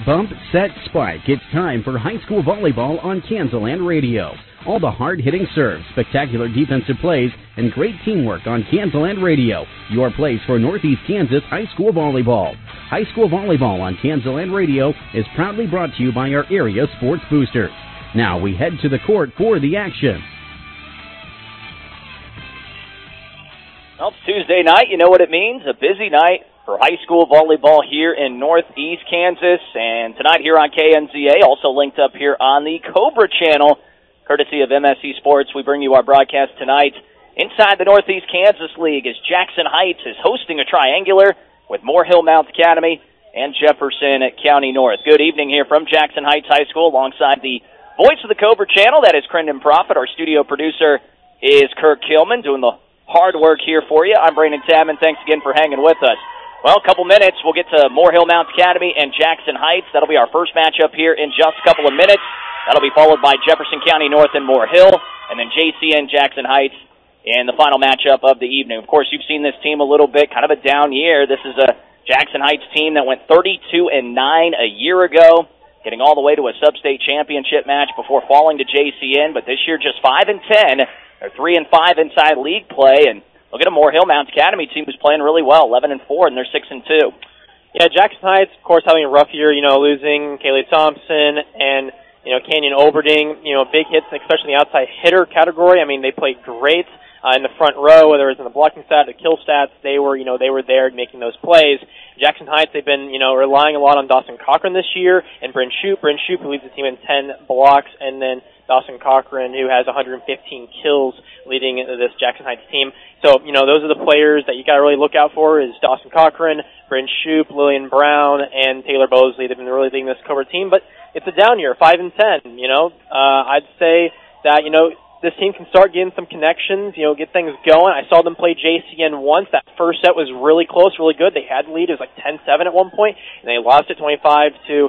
Bump, set, spike. It's time for high school volleyball on Kansaland Radio. All the hard-hitting serves, spectacular defensive plays, and great teamwork on Kansaland Radio. Your place for Northeast Kansas high school volleyball. High school volleyball on Kansaland Radio is proudly brought to you by our area sports boosters. Now we head to the court for the action. Well, it's Tuesday night. You know what it means. A busy night for high school volleyball here in Northeast Kansas. And tonight here on KNZA, also linked up here on the Cobra channel, courtesy of MSC Sports, we bring you our broadcast tonight inside the Northeast Kansas League as Jackson Heights is hosting a triangular with Moore Hill Mount Academy and Jefferson County North. Good evening here from Jackson Heights High School alongside the voice of the Cobra channel. That is Crendon Profit. Our studio producer is Kirk Kilman doing the hard work here for you. I'm Brandon Tabman. Thanks again for hanging with us. Well, a couple minutes, we'll get to Moore Hill Mount Academy and Jackson Heights. That'll be our first matchup here in just a couple of minutes. That'll be followed by Jefferson County North and Moore Hill, and then JCN Jackson Heights in the final matchup of the evening. Of course, you've seen this team a little bit, kind of a down year. This is a Jackson Heights team that went 32-9 a year ago, getting all the way to a sub-state championship match before falling to JCN, but this year just 5-10. They're 3-5 inside league play, and look at a Moore Hill Mount Academy team who's playing really well, 11-4, and they're 6-2. Yeah, Jackson Heights, of course, having a rough year, losing Kaylee Thompson and, Canyon Oberding, big hits, especially in the outside hitter category. I mean, they played great in the front row, whether it was in the blocking stat, the kill stats, they were there making those plays. Jackson Heights, they've been, relying a lot on Dawson Cochran this year, and Bryn Shoup, who leads the team in 10 blocks, and then Dawson Cochran, who has 115 kills leading this Jackson Heights team. So, those are the players that you got to really look out for is Dawson Cochran, Bryn Shoup, Lillian Brown, and Taylor Bosley. They've been really leading this Cobra team, but it's a down year, 5-10, I'd say that, this team can start getting some connections, get things going. I saw them play JCN once. That first set was really close, really good. They had the lead. It was like 10-7 at one point, and they lost it 25-23.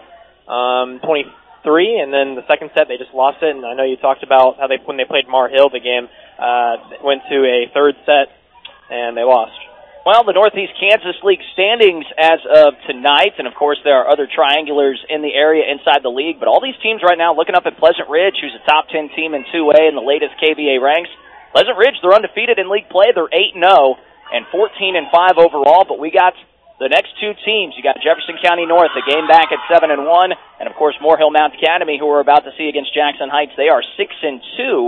And then the second set, they just lost it. And I know you talked about how when they played Moore Hill, the game went to a third set, and they lost. Well, the Northeast Kansas League standings as of tonight, and of course there are other triangulars in the area inside the league, but all these teams right now looking up at Pleasant Ridge, who's a top 10 team in 2A in the latest KVA ranks. Pleasant Ridge, they're undefeated in league play. They're 8-0 and 14-5 overall, but we got the next two teams. You got Jefferson County North, a game back at 7-1, and of course Moore Hill Mount Academy, who we're about to see against Jackson Heights. They are 6-2.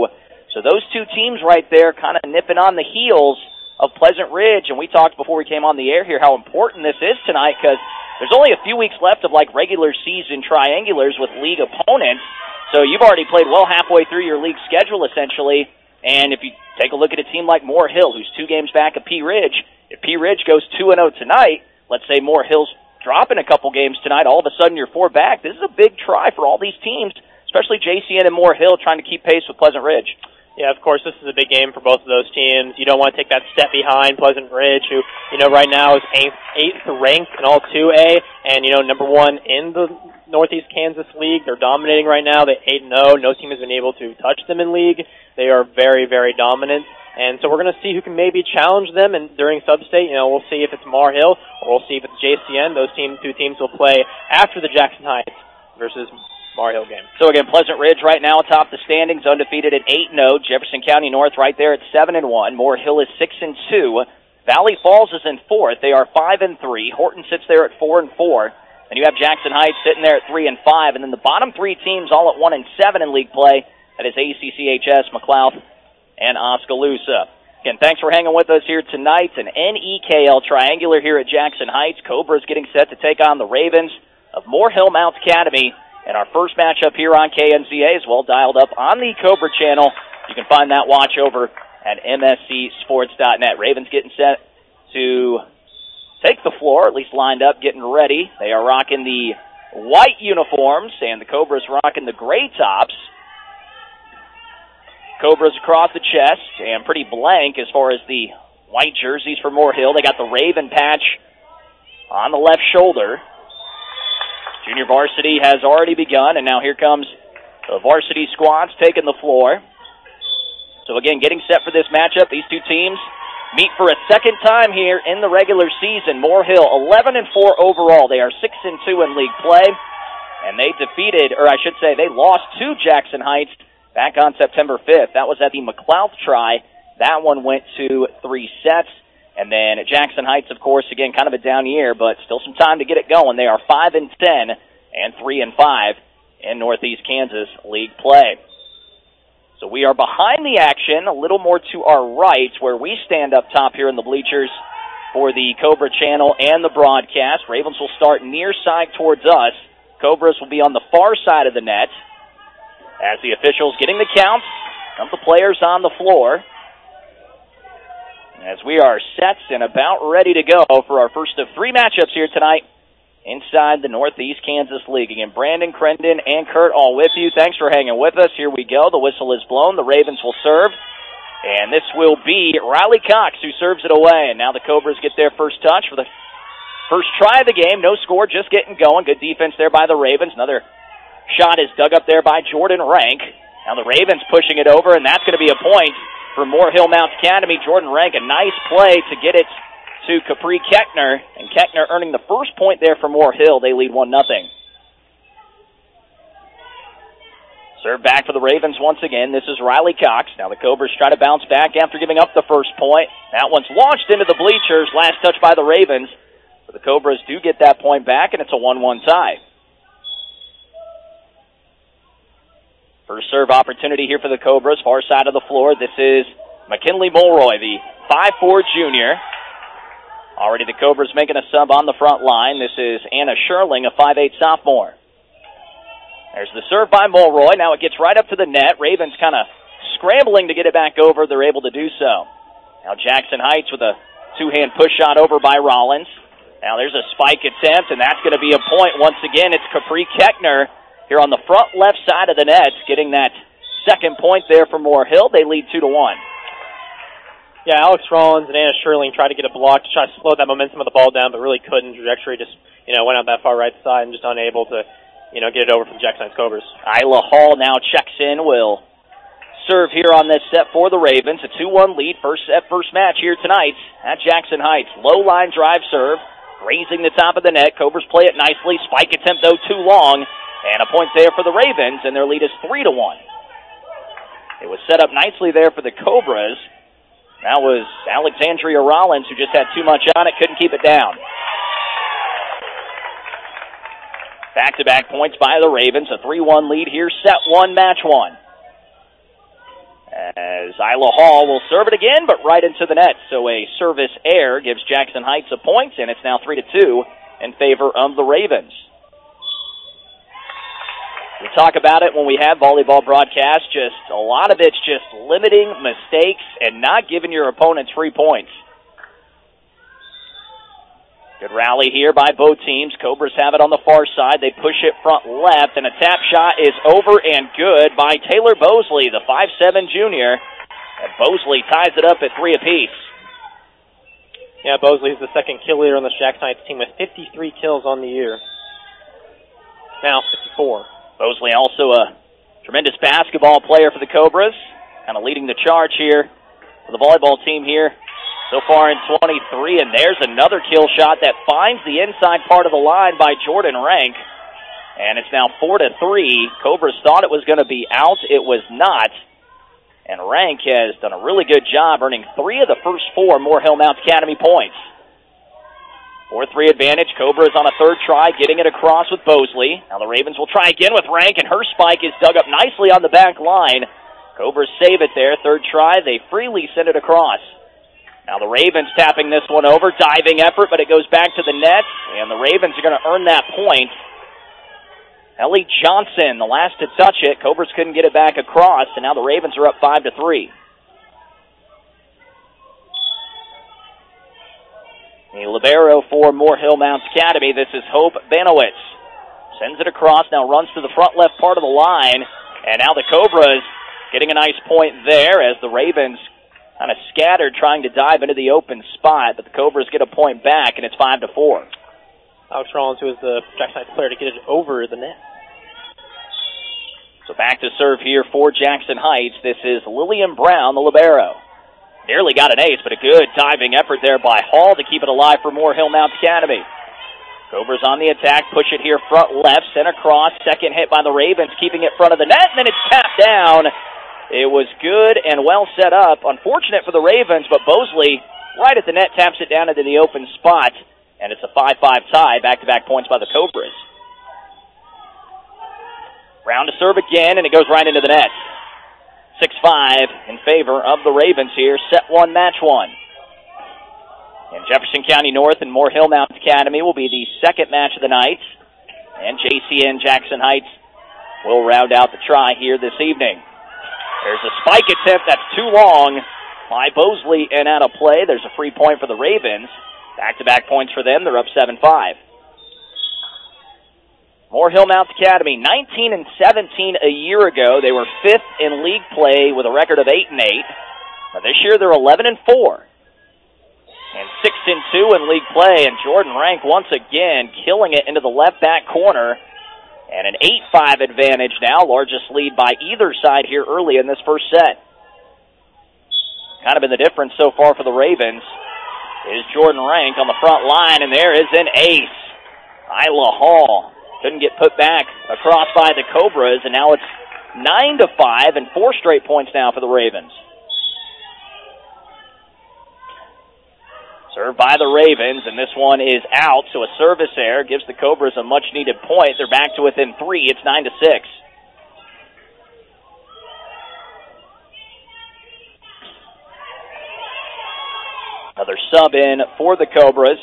So those two teams right there kind of nipping on the heels of Pleasant Ridge, and we talked before we came on the air here how important this is tonight because there's only a few weeks left of regular season triangulars with league opponents. So you've already played well halfway through your league schedule essentially, and if you take a look at a team like Moore Hill, who's 2 games back of P Ridge, if P Ridge goes 2-0 tonight, let's say Moore Hill's dropping a couple games tonight, all of a sudden you're 4 back. This is a big try for all these teams, especially JCN and Moore Hill trying to keep pace with Pleasant Ridge. Yeah, of course, this is a big game for both of those teams. You don't want to take that step behind Pleasant Ridge, who, right now is 8th ranked in all 2A and, number 1 in the Northeast Kansas League. They're dominating right now. They're 8-0. No team has been able to touch them in league. They are very, very dominant. And so we're going to see who can maybe challenge them and during sub-state. We'll see if it's Moore Hill or we'll see if it's JCN. Those two teams will play after the Jackson Heights versus Moore Hill game. So again, Pleasant Ridge right now atop the standings, undefeated at 8-0. Jefferson County North right there at 7-1. Moore Hill is 6-2. Valley Falls is in 4th. They are 5-3. Horton sits there at 4-4. And you have Jackson Heights sitting there at 3-5. And then the bottom 3 teams all at 1-7 in league play. That is ACCHS, McLouth, and Oskaloosa. Again, thanks for hanging with us here tonight. An NEKL triangular here at Jackson Heights. Cobra's getting set to take on the Ravens of Moore Hill Mount Academy. And our first matchup here on KNZA is well dialed up on the Cobra channel. You can find that watch over at mscsports.net. Ravens getting set to take the floor, at least lined up, getting ready. They are rocking the white uniforms, and the Cobras rocking the gray tops. Cobras across the chest, and pretty blank as far as the white jerseys for Moore Hill. They got the Raven patch on the left shoulder. Junior varsity has already begun, and now here comes the varsity squads taking the floor. So again, getting set for this matchup, these two teams meet for a second time here in the regular season. Moore Hill, 11-4 overall. They are 6-2 in league play. and they they lost to Jackson Heights back on September 5th. That was at the McLeod Tri. That one went to 3 sets. And then at Jackson Heights, of course, again, kind of a down year, but still some time to get it going. They are 5-10 and 3-5 in Northeast Kansas League play. So we are behind the action, a little more to our right, where we stand up top here in the bleachers for the Cobra channel and the broadcast. Ravens will start near side towards us. Cobras will be on the far side of the net as the officials getting the counts of the players on the floor. As we are set and about ready to go for our first of 3 matchups here tonight inside the Northeast Kansas League. Again, Brandon, Crendon, and Kurt all with you. Thanks for hanging with us. Here we go. The whistle is blown. The Ravens will serve. And this will be Riley Cox who serves it away. And now the Cobras get their first touch for the first try of the game. No score, just getting going. Good defense there by the Ravens. Another shot is dug up there by Jordan Rank. Now the Ravens pushing it over, and that's going to be a point for Moore Hill Mount Academy. Jordan Rank, a nice play to get it to Capri Keckner, and Keckner earning the first point there for Moore Hill. They lead 1-0. Serve back for the Ravens once again. This is Riley Cox. Now the Cobras try to bounce back after giving up the first point. That one's launched into the bleachers. Last touch by the Ravens. But the Cobras do get that point back, and it's a 1-1 tie. First serve opportunity here for the Cobras, far side of the floor. This is McKinley Mulroy, the 5'4 junior. Already the Cobras making a sub on the front line. This is Anna Sherling, a 5'8 sophomore. There's the serve by Mulroy. Now it gets right up to the net. Ravens kind of scrambling to get it back over. They're able to do so. Now Jackson Heights with a 2-hand push shot over by Rollins. Now there's a spike attempt, and that's going to be a point. Once again, it's Capri Keckner here on the front left side of the net, getting that second point there for Moore Hill. They lead 2-1. Yeah, Alex Rollins and Anna Sherling tried to get a block to try to slow that momentum of the ball down, but really couldn't. Trajectory just, went out that far right side and just unable to, get it over from Jackson Heights Cobras. Isla Hall now checks in, will serve here on this set for the Ravens. A 2-1 lead, first match here tonight at Jackson Heights. Low line drive serve, grazing the top of the net. Cobras play it nicely. Spike attempt, though, too long. And a point there for the Ravens, and their lead is 3-1. It was set up nicely there for the Cobras. That was Alexandria Rollins, who just had too much on it, couldn't keep it down. Back-to-back points by the Ravens, a 3-1 lead here, set 1, match 1. As Isla Hall will serve it again, but right into the net. So a service error gives Jackson Heights a point, and it's now 3-2 in favor of the Ravens. We talk about it when we have volleyball broadcasts, just a lot of it's just limiting mistakes and not giving your opponents free points. Good rally here by both teams. Cobras have it on the far side. They push it front left, and a tap shot is over and good by Taylor Bosley, the 5'7 junior. And Bosley ties it up at 3 apiece. Yeah, Bosley's the second kill leader on the Jackson Heights team with 53 kills on the year. Now 54. Bosley also a tremendous basketball player for the Cobras, kind of leading the charge here for the volleyball team here so far in 23. And there's another kill shot that finds the inside part of the line by Jordan Rank. And it's now 4-3. Cobras thought it was going to be out. It was not. And Rank has done a really good job earning 3 of the first 4 Moore Hill Mount Academy points. 4-3 advantage. Cobras on a third try, getting it across with Bosley. Now the Ravens will try again with Rank, and her spike is dug up nicely on the back line. Cobras save it there. Third try, they freely send it across. Now the Ravens tapping this one over. Diving effort, but it goes back to the net, and the Ravens are going to earn that point. Ellie Johnson, the last to touch it. Cobras couldn't get it back across, and now the Ravens are up 5-3. The libero for Moore Hill Mount Academy. This is Hope Banowitz. Sends it across, now runs to the front left part of the line. And now the Cobras getting a nice point there as the Ravens kind of scattered trying to dive into the open spot. But the Cobras get a point back, and it's 5-4. Alex Rollins, who is the Jackson Heights player, to get it over the net. So back to serve here for Jackson Heights. This is Lillian Brown, the libero. Nearly got an ace, but a good diving effort there by Hall to keep it alive for Moore Hill Mount Academy. Cobras on the attack, push it here front left, center cross, second hit by the Ravens, keeping it front of the net, and then it's tapped down. It was good and well set up. Unfortunate for the Ravens, but Bosley right at the net taps it down into the open spot, and it's a 5-5 tie, back-to-back points by the Cobras. Brown to serve again, and it goes right into the net. 6-5 in favor of the Ravens here, set one, match one. And Jefferson County North and Moore Hillmount Academy will be the second match of the night. And JCN Jackson Heights will round out the try here this evening. There's a spike attempt that's too long by Bosley and out of play. There's a free point for the Ravens. Back-to-back points for them. They're up 7-5. Moore Hillmount Academy, 19-17 a year ago. They were fifth in league play with a record of 8-8. But this year they're 11-4. And 6-2 in league play, and Jordan Rank once again killing it into the left back corner. And an 8-5 advantage now, largest lead by either side here early in this first set. Kind of been the difference so far for the Ravens is Jordan Rank on the front line, and there is an ace. Isla Hall couldn't get put back across by the Cobras, and now it's 9-5 and 4 straight points now for the Ravens. Served by the Ravens, and this one is out, so a service error gives the Cobras a much-needed point. They're back to within 3. It's 9-6. Another sub in for the Cobras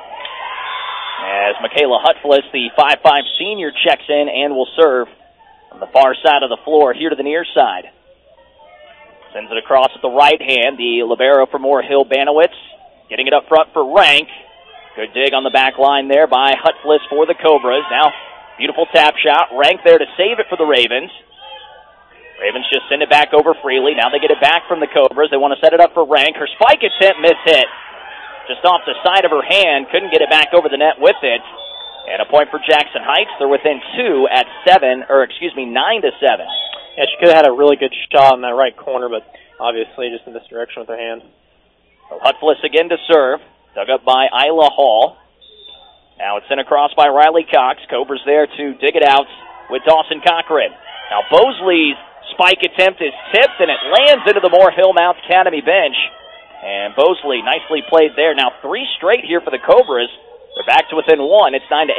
as Michaela Hutflis, the 5'5 senior, checks in and will serve on the far side of the floor here to the near side. Sends it across at the right hand, the libero for Moore Hill Banowitz. Getting it up front for Rank. Good dig on the back line there by Hutflis for the Cobras. Now, beautiful tap shot. Rank there to save it for the Ravens. Ravens just send it back over freely. Now they get it back from the Cobras. They want to set it up for Rank. Her spike attempt mishit. Just off the side of her hand. Couldn't get it back over the net with it. And a point for Jackson Heights. They're within 2 at 9-7. Yeah, she could have had a really good shot in that right corner, but obviously just in this direction with her hand. Hutflis again to serve. Dug up by Isla Hall. Now it's sent across by Riley Cox. Cobras there to dig it out with Dawson Cochran. Now Bosley's spike attempt is tipped, and it lands into the Moore Hillmount Academy bench. And Bosley nicely played there. Now 3 straight here for the Cobras. They're back to within 1. It's 9-8.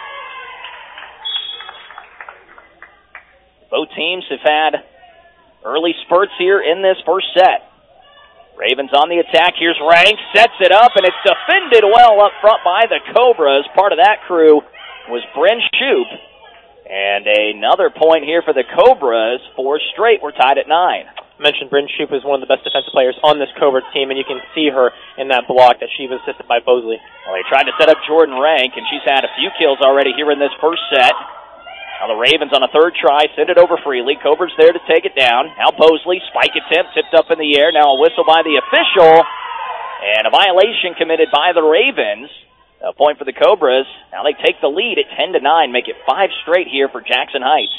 Both teams have had early spurts here in this first set. Ravens on the attack. Here's Rank. Sets it up, and it's defended well up front by the Cobras. Part of that crew was Bryn Shoup. And another point here for the Cobras. 4 straight. We're tied at 9. I mentioned Bryn Shoup is one of the best defensive players on this Cobra team, and you can see her in that block that she was assisted by Bosley. Well, they tried to set up Jordan Rank, and she's had a few kills already here in this first set. Now the Ravens on a third try, send it over freely. Cobras there to take it down. Now Bosley, spike attempt, tipped up in the air. Now a whistle by the official. And a violation committed by the Ravens. A point for the Cobras. Now they take the lead at 10-9, make it 5 straight here for Jackson Heights.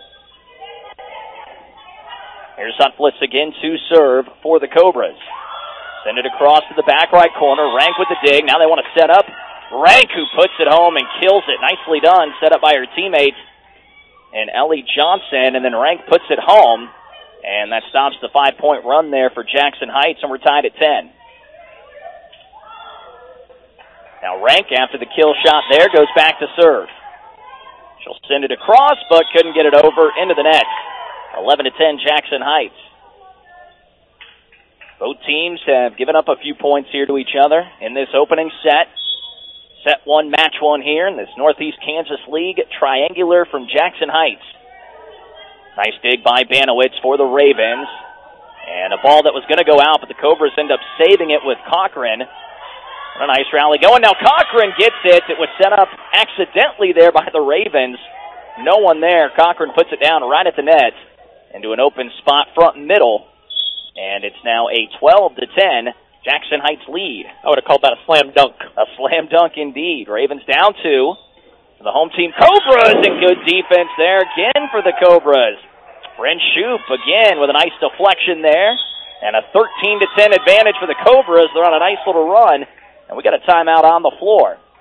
Here's Hutflis again to serve for the Cobras. Send it across to the back right corner. Rank with the dig. Now they want to set up. Rank who puts it home and kills it. Nicely done. Set up by her teammates. And Ellie Johnson, and then Rank puts it home, and that stops the 5-point run there for Jackson Heights, and we're tied at 10. Now Rank, after the kill shot there, goes back to serve. She'll send it across, but couldn't get it over into the net. 11-10 Jackson Heights. Both teams have given up a few points here to each other in this opening set. Set 1, match 1 here in this Northeast Kansas League triangular from Jackson Heights. Nice dig by Banowitz for the Ravens. And a ball that was going to go out, but the Cobras end up saving it with Cochran. What a nice rally going. Now Cochran gets it. It was set up accidentally there by the Ravens. No one there. Cochran puts it down right at the net into an open spot front and middle. And it's now a 12-10 Jackson Heights lead. I would have called that a slam dunk. A slam dunk indeed. Ravens down 2. The home team Cobras, and good defense there again for the Cobras. Bryn Shoup again with a nice deflection there. And a 13-10 advantage for the Cobras. They're on a nice little run. And we got a timeout on the floor.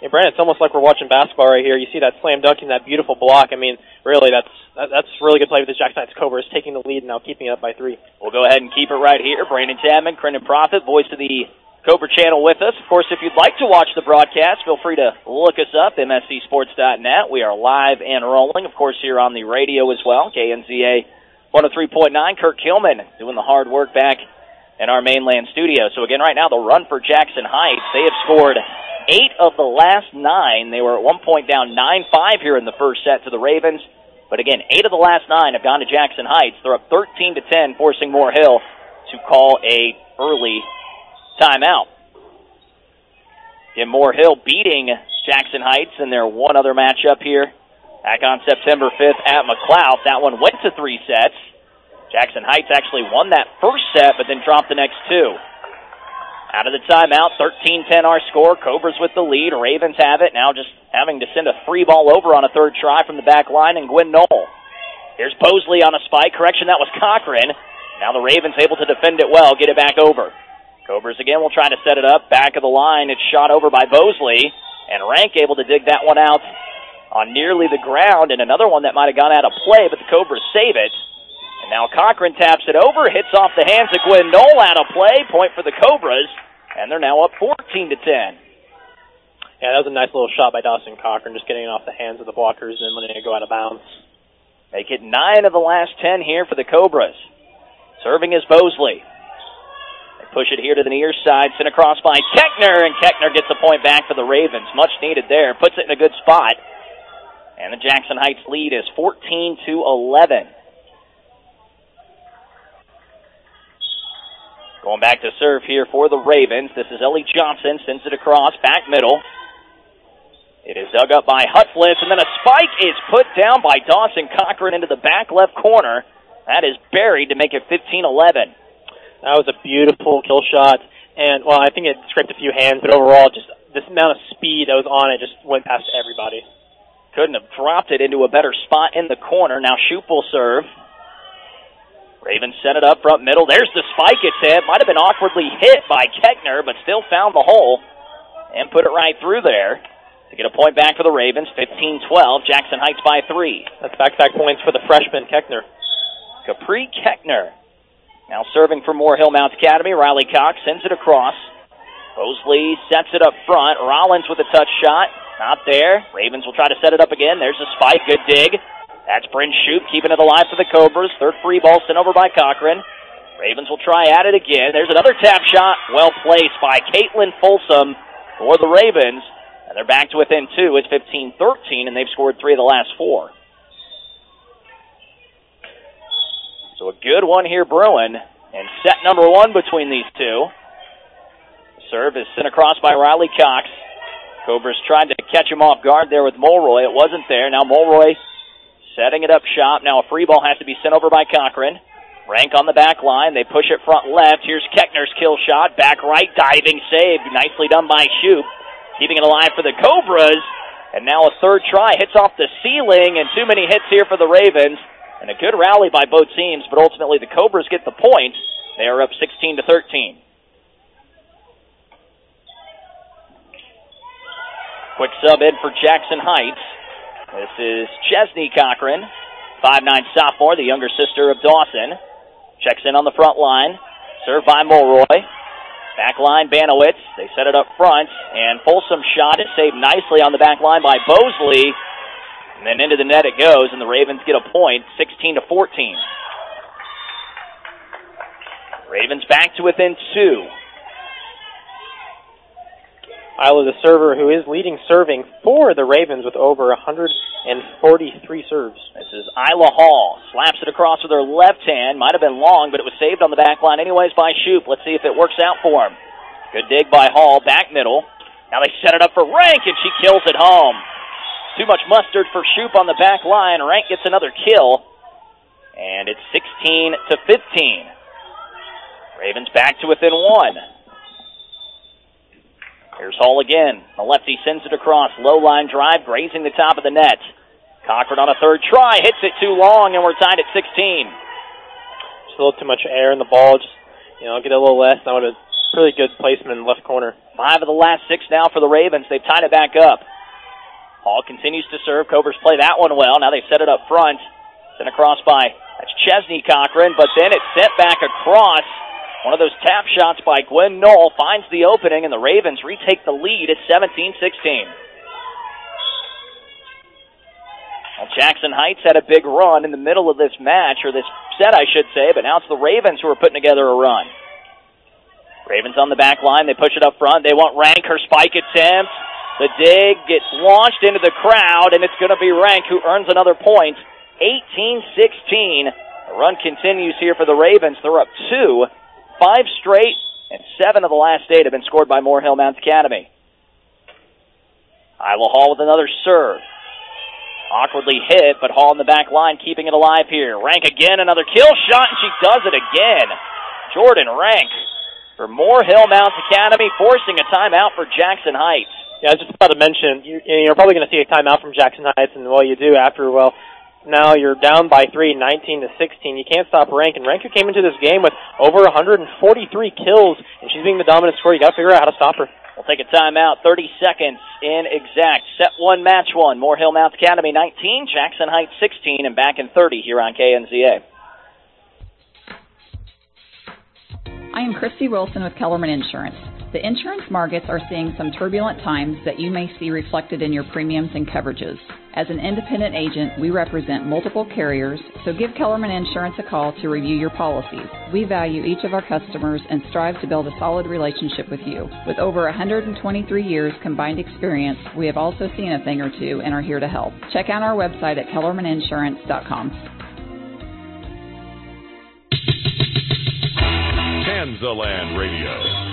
Hey, Brandon, it's almost like we're watching basketball right here. You see that slam dunk and that beautiful block. I mean, really, that's really good play with the Jackson Heights Cobras taking the lead and now keeping it up by 3. We'll go ahead and keep it right here. Brandon Chapman, Brendan Profit, voice of the Cobra channel with us. Of course, if you'd like to watch the broadcast, feel free to look us up, mscsports.net. We are live and rolling, of course, here on the radio as well. KNZA 103.9. Kirk Hillman doing the hard work back in our mainland studio. So again, right now, the run for Jackson Heights. They have scored 8 of the last 9. They were at one point down 9-5 here in the first set to the Ravens. But again, 8 of the last 9 have gone to Jackson Heights. They're up 13-10, forcing Moore Hill to call a early timeout. Again, Moore Hill beating Jackson Heights in their one other matchup here back on September 5th at McLeod. That one went to 3 sets. Jackson Heights actually won that first set, but then dropped the next 2. Out of the timeout, 13-10 our score. Cobras with the lead. Ravens have it. Now just having to send a free ball over on a third try from the back line, and Gwynn Knoll. Here's Bosley on a spike. Correction, that was Cochran. Now the Ravens able to defend it well, get it back over. Cobras again will try to set it up. Back of the line, it's shot over by Bosley, and Rank able to dig that one out on nearly the ground, and another one that might have gone out of play, but the Cobras save it. And now Cochran taps it over, hits off the hands of Gwynn Knoll, out of play, point for the Cobras, and they're now up 14-10. Yeah, that was a nice little shot by Dawson Cochran, just getting it off the hands of the blockers and letting it go out of bounds. Make it 9 of the last 10 here for the Cobras. Serving is Bosley. They push it here to the near side, sent across by Keckner, and Keckner gets a point back for the Ravens. Much needed there, puts it in a good spot. And the Jackson Heights lead is 14-11. Going back to serve here for the Ravens. This is Ellie Johnson, sends it across, back middle. It is dug up by Hutflitz, and then a spike is put down by Dawson Cochran into the back left corner. That is buried to make it 15-11. That was a beautiful kill shot, and, well, I think it scraped a few hands, but overall, just this amount of speed that was on it just went past everybody. Couldn't have dropped it into a better spot in the corner. Now Shoup will serve. Ravens set it up front middle. There's the spike it's hit. Might have been awkwardly hit by Keckner, but still found the hole and put it right through there to get a point back for the Ravens. 15-12, Jackson Heights by 3. That's back-to-back points for the freshman, Keckner. Capri Keckner. Now serving for Moore Hill Mount Academy. Riley Cox sends it across. Bosley sets it up front. Rollins with a touch shot. Not there. Ravens will try to set it up again. There's a spike. Good dig. That's Bryn Shoup keeping it alive for the Cobras. Third free ball sent over by Cochran. Ravens will try at it again. There's another tap shot. Well placed by Caitlin Folsom for the Ravens. And they're back to within 2. It's 15-13, and they've scored 3 of the last 4. So a good one here brewing. And set number 1 between these two. Serve is sent across by Riley Cox. Cobras tried to catch him off guard there with Mulroy. It wasn't there. Now Mulroy setting it up shop. Now a free ball has to be sent over by Cochran. Rank on the back line. They push it front left. Here's Keckner's kill shot. Back right, diving save. Nicely done by Shoup. Keeping it alive for the Cobras. And now a third try. Hits off the ceiling, and too many hits here for the Ravens. And a good rally by both teams, but ultimately the Cobras get the point. They are up 16-13. Quick sub in for Jackson Heights. This is Chesney Cochran, 5'9" sophomore, the younger sister of Dawson. Checks in on the front line. Served by Mulroy. Back line, Banowitz. They set it up front, and Folsom shot is saved nicely on the back line by Bosley. And then into the net it goes, and the Ravens get a point, 16-14. Ravens back to within 2. Isla, the server, who is leading serving for the Ravens with over 143 serves. This is Isla Hall. Slaps it across with her left hand. Might have been long, but it was saved on the back line anyways by Shoup. Let's see if it works out for him. Good dig by Hall, back middle. Now they set it up for Rank, and she kills it home. Too much mustard for Shoup on the back line. Rank gets another kill, and it's 16-15. Ravens back to within 1. Here's Hall again. The lefty sends it across. Low line drive, grazing the top of the net. Cochran on a third try. Hits it too long, and we're tied at 16. Just a little too much air in the ball. Just, get a little less. I would have really good placement in the left corner. 5 of the last 6 now for the Ravens. They've tied it back up. Hall continues to serve. Cobras play that one well. Now they set it up front. Sent across by, that's Chesney Cochran, but then it's sent back across. One of those tap shots by Gwen Knoll finds the opening, and the Ravens retake the lead at 17-16. Well, Jackson Heights had a big run in the middle of this match, or this set, I should say, but now it's the Ravens who are putting together a run. Ravens on the back line. They push it up front. They want Rank. Her spike attempt. The dig gets launched into the crowd, and it's going to be Rank who earns another point. 18-16. The run continues here for the Ravens. They're up 2. 5 straight, and 7 of the last 8 have been scored by Moore Hill Mount Academy. Isla Hall with another serve. Awkwardly hit, but Hall in the back line keeping it alive here. Rank again, another kill shot, and she does it again. Jordan Rank for Moore Hill Mount Academy, forcing a timeout for Jackson Heights. Yeah, I was just about to mention, you're probably going to see a timeout from Jackson Heights, and you do after, now you're down by 3, 19-16. You can't stop Rank, and Rank, who came into this game with over 143 kills, and she's being the dominant scorer. You got to figure out how to stop her. We'll take a timeout, 30 seconds in exact. Set 1, match 1. Moore Hill Mount Academy 19, Jackson Heights 16, and back in 30 here on KNZA. I am Christy Wilson with Kellerman Insurance. The insurance markets are seeing some turbulent times that you may see reflected in your premiums and coverages. As an independent agent, we represent multiple carriers, so give Kellerman Insurance a call to review your policies. We value each of our customers and strive to build a solid relationship with you. With over 123 years combined experience, we have also seen a thing or two and are here to help. Check out our website at kellermaninsurance.com. Kansaland Radio.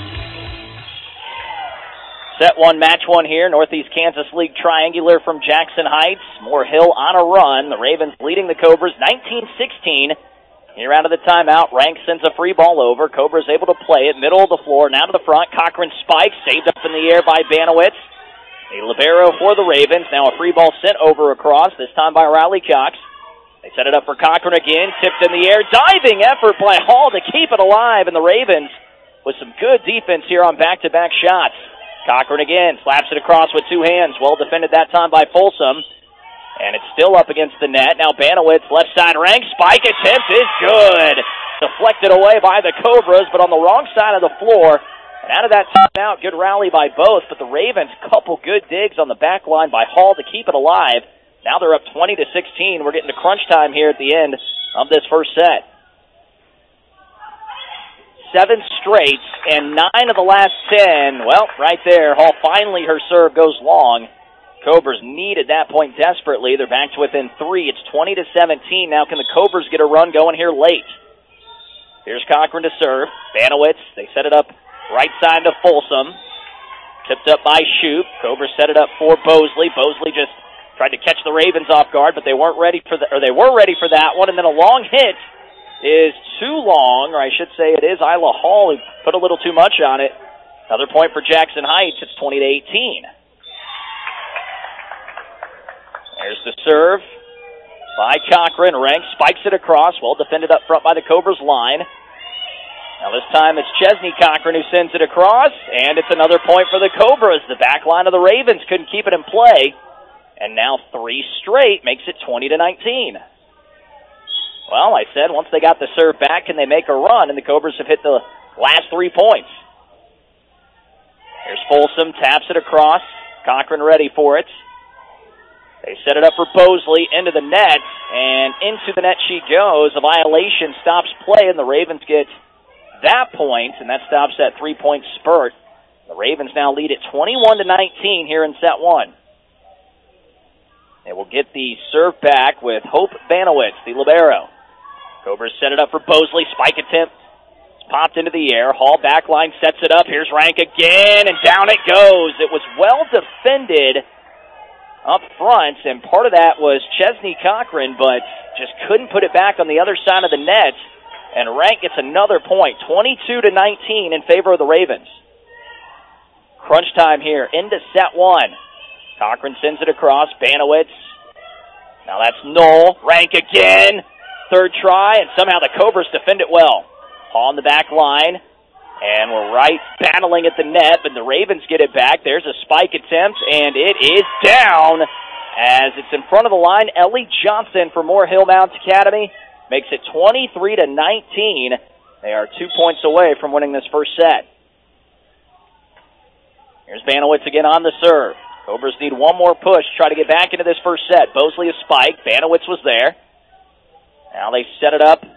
Set 1, match 1 here. Northeast Kansas League triangular from Jackson Heights. Moore Hill on a run. The Ravens leading the Cobras 19-16. Here out of the timeout, Rank sends a free ball over. Cobras able to play it, middle of the floor, now to the front. Cochran spikes, saved up in the air by Banowitz. A libero for the Ravens. Now a free ball sent over across, this time by Riley Cox. They set it up for Cochran again, tipped in the air. Diving effort by Hall to keep it alive, and the Ravens with some good defense here on back-to-back shots. Cochran again, slaps it across with 2 hands. Well defended that time by Folsom. And it's still up against the net. Now Banowitz, left side Rank. Spike attempt is good. Deflected away by the Cobras, but on the wrong side of the floor. And out of that timeout, good rally by both. But the Ravens, couple good digs on the back line by Hall to keep it alive. Now they're up 20-16. We're getting to crunch time here at the end of this first set. 7 straight, and 9 of the last 10. Well, right there, Hall finally, her serve goes long. Cobras needed that point desperately. They're back to within 3. It's 20-17. Now can the Cobras get a run going here late? Here's Cochran to serve. Banowitz, they set it up right side to Folsom. Tipped up by Shoup. Cobras set it up for Bosley. Bosley just tried to catch the Ravens off guard, but they weren't ready for they were ready for that one, and then a long hit is too long, or I should say it is Isla Hall who put a little too much on it. Another point for Jackson Heights. It's 20-18. There's the serve by Cochran. Rank spikes it across. Well defended up front by the Cobras line. Now this time it's Chesney Cochran who sends it across, and it's another point for the Cobras. The back line of the Ravens couldn't keep it in play, and now 3 straight makes it 20-19. Well, I said once they got the serve back, can they make a run? And the Cobras have hit the last 3 points. Here's Folsom, taps it across. Cochran ready for it. They set it up for Bosley into the net, and into the net she goes. A violation stops play, and the Ravens get that point, and that stops that 3-point spurt. The Ravens now lead at 21-19 here in set 1. They will get the serve back with Hope Banowitz, the libero. Cobras set it up for Bosley. Spike attempt. It's popped into the air. Hall backline sets it up. Here's Rank again, and down it goes. It was well defended up front, and part of that was Chesney Cochran, but just couldn't put it back on the other side of the net. And Rank gets another point, 22-19 in favor of the Ravens. Crunch time here into set 1. Cochran sends it across. Banowitz. Now that's Knoll. Rank again. 3rd try, and somehow the Cobras defend it well. Hall on the back line. And we're right battling at the net, but the Ravens get it back. There's a spike attempt, and it is down as it's in front of the line. Ellie Johnson for Moore Hill Mounts Academy makes it 23-19. They are 2 points away from winning this first set. Here's Banowitz again on the serve. Cobras need one more push to try to get back into this first set. Bosley a spike. Banowitz was there. Now they set it up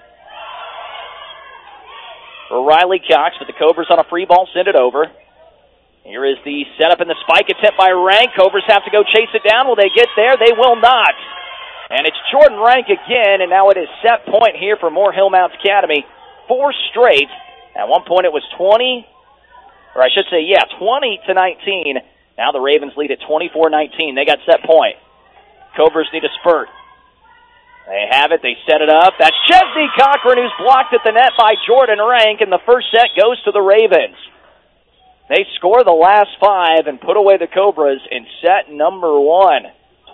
for Riley Cox, but the Cobras on a free ball send it over. Here is the setup and the spike attempt by Rank. Cobras have to go chase it down. Will they get there? They will not. And it's Jordan Rank again, and now it is set point here for Moore Hill Mounts Academy. 4 straight. At one point it was 20-19. Now the Ravens lead at 24-19. They got set point. Cobras need a spurt. They have it. They set it up. That's Chesney Cochran who's blocked at the net by Jordan Rank, and the first set goes to the Ravens. They score the last 5 and put away the Cobras in set number 1.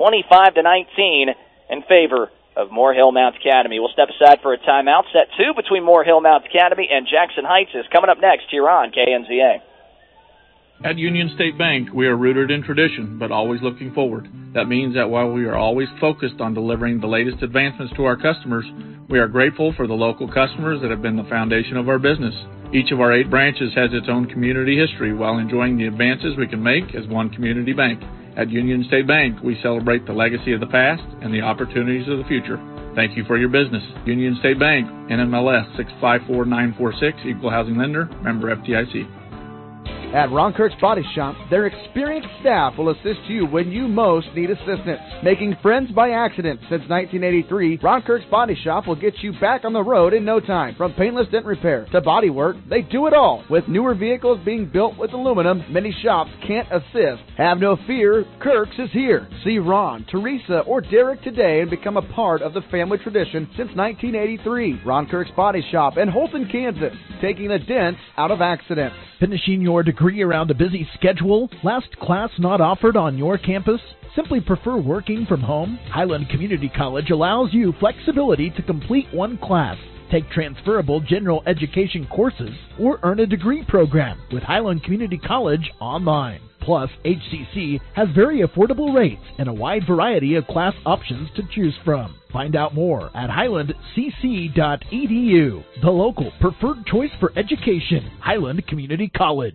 25-19 in favor of Moore Hill Mounts Academy. We'll step aside for a timeout. Set 2 between Moore Hill Mounts Academy and Jackson Heights is coming up next here on KNZA. At Union State Bank, we are rooted in tradition, but always looking forward. That means that while we are always focused on delivering the latest advancements to our customers, we are grateful for the local customers that have been the foundation of our business. Each of our 8 branches has its own community history while enjoying the advances we can make as one community bank. At Union State Bank, we celebrate the legacy of the past and the opportunities of the future. Thank you for your business. Union State Bank, NMLS 654946, Equal Housing Lender, member FDIC. At Ron Kirk's Body Shop, their experienced staff will assist you when you most need assistance. Making friends by accident since 1983, Ron Kirk's Body Shop will get you back on the road in no time. From paintless dent repair to body work, they do it all. With newer vehicles being built with aluminum, many shops can't assist. Have no fear, Kirk's is here. See Ron, Teresa, or Derek today and become a part of the family tradition since 1983. Ron Kirk's Body Shop in Holton, Kansas, taking the dents out of accidents. Finishing your degree around a busy schedule? Last class not offered on your campus? Simply prefer working from home? Highland Community College allows you flexibility to complete one class, take transferable general education courses, or earn a degree program with Highland Community College online. Plus, HCC has very affordable rates and a wide variety of class options to choose from. Find out more at highlandcc.edu, the local preferred choice for education, Highland Community College.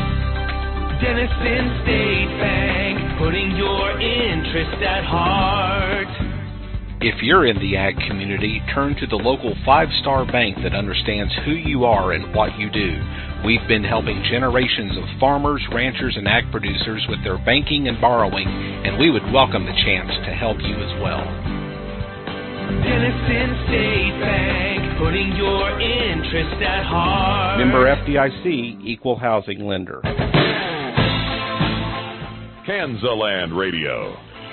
Denison State Bank, putting your interest at heart. If you're in the ag community, turn to the local 5-star bank that understands who you are and what you do. We've been helping generations of farmers, ranchers, and ag producers with their banking and borrowing, and we would welcome the chance to help you as well. Denison State Bank, putting your interest at heart. Member FDIC, Equal Housing Lender. KNZLand Radio.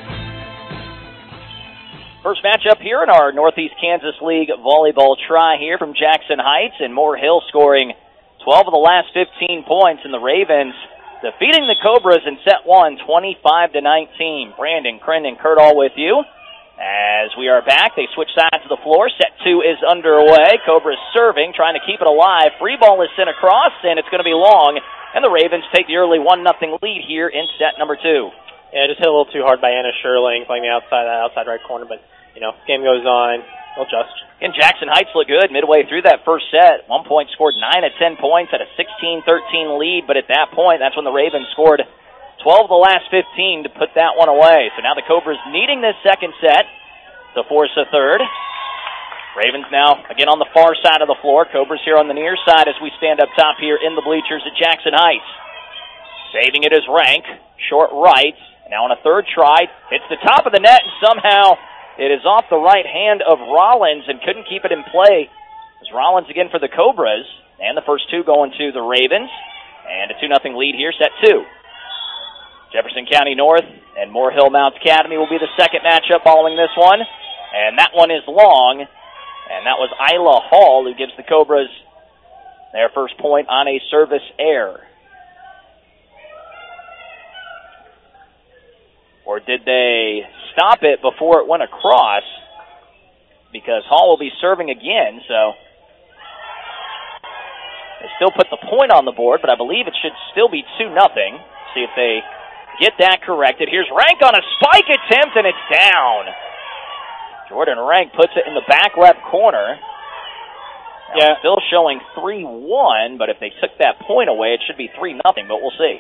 First matchup here in our Northeast Kansas League volleyball try here from Jackson Heights, and Moore Hill scoring 12 of the last 15 points, and the Ravens defeating the Cobras in set 1, 25-19. Brandon, Crin, and Kurt all with you. As we are back, they switch sides of the floor. Set 2 is underway. Cobras serving, trying to keep it alive. Free ball is sent across, and it's going to be long, and the Ravens take the early 1-0 lead here in set number 2. Yeah, just hit a little too hard by Anna Sherling, playing the outside right corner, but, game goes on. They'll adjust. And Jackson Heights look good midway through that first set. 1 point scored 9 of 10 points at a 16-13 lead, but at that point, that's when the Ravens scored 12 of the last 15 to put that one away. So now the Cobras needing this second set to force a third. Ravens now again on the far side of the floor. Cobras here on the near side as we stand up top here in the bleachers at Jackson Heights. Saving it is Rank. Short right. Now on a third try. Hits the top of the net, and somehow it is off the right hand of Rollins and couldn't keep it in play. As Rollins again for the Cobras. And the first 2 going to the Ravens. And a 2-0 lead here, set 2. Jefferson County North and Moore Hill Mounts Academy will be the second matchup following this one. And that one is long. And that was Isla Hall who gives the Cobras their first point on a service error. Or did they stop it before it went across? Because Hall will be serving again, so They still put the point on the board, but I believe it should still be 2-0. See if they get that corrected. Here's Rank on a spike attempt, and it's down. Jordan Rank puts it in the back left corner. Now still showing 3-1, but if they took that point away, it should be 3-0, but we'll see.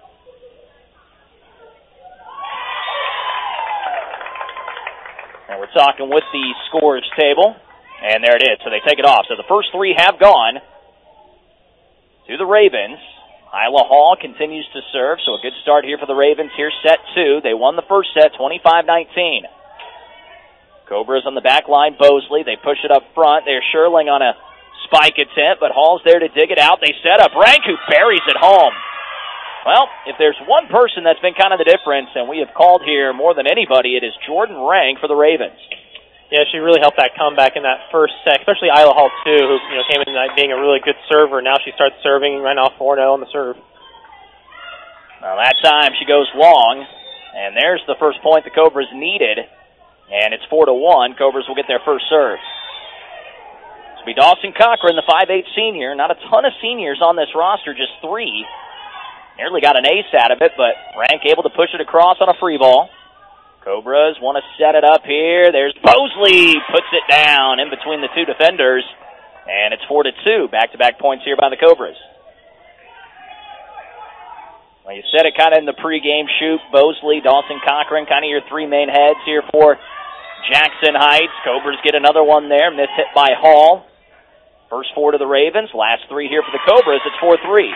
And we're talking with the scores table, and there it is. So they take it off. So the first 3 have gone to the Ravens. Isla Hall continues to serve, so a good start here for the Ravens. Here's set 2. They won the first set, 25-19. Cobras on the back line, Bosley. They push it up front. They're Sherling on a spike attempt, but Hall's there to dig it out. They set up Rank, who buries it home. Well, if there's one person that's been kind of the difference, and we have called here more than anybody, it is Jordan Rank for the Ravens. Yeah, she really helped that comeback in that first set, especially Isla Hall, too, who came in being a really good server. Now she starts serving right now 4-0 on the serve. Well, that time she goes long, and there's the first point the Cobras needed, and it's 4-1. Cobras will get their first serve. This will be Dawson Cochran, the 5'8 senior. Not a ton of seniors on this roster, just 3. Nearly got an ace out of it, but Rank able to push it across on a free ball. Cobras want to set it up here. There's Bosley, puts it down in between the 2 defenders, and it's 4-2. Back-to-back points here by the Cobras. Well, you said it kind of in the pregame shoot. Bosley, Dawson Cochran, kind of your 3 main heads here for Jackson Heights. Cobras get another one there, miss hit by Hall. First 4 to the Ravens, last 3 here for the Cobras. It's 4-3.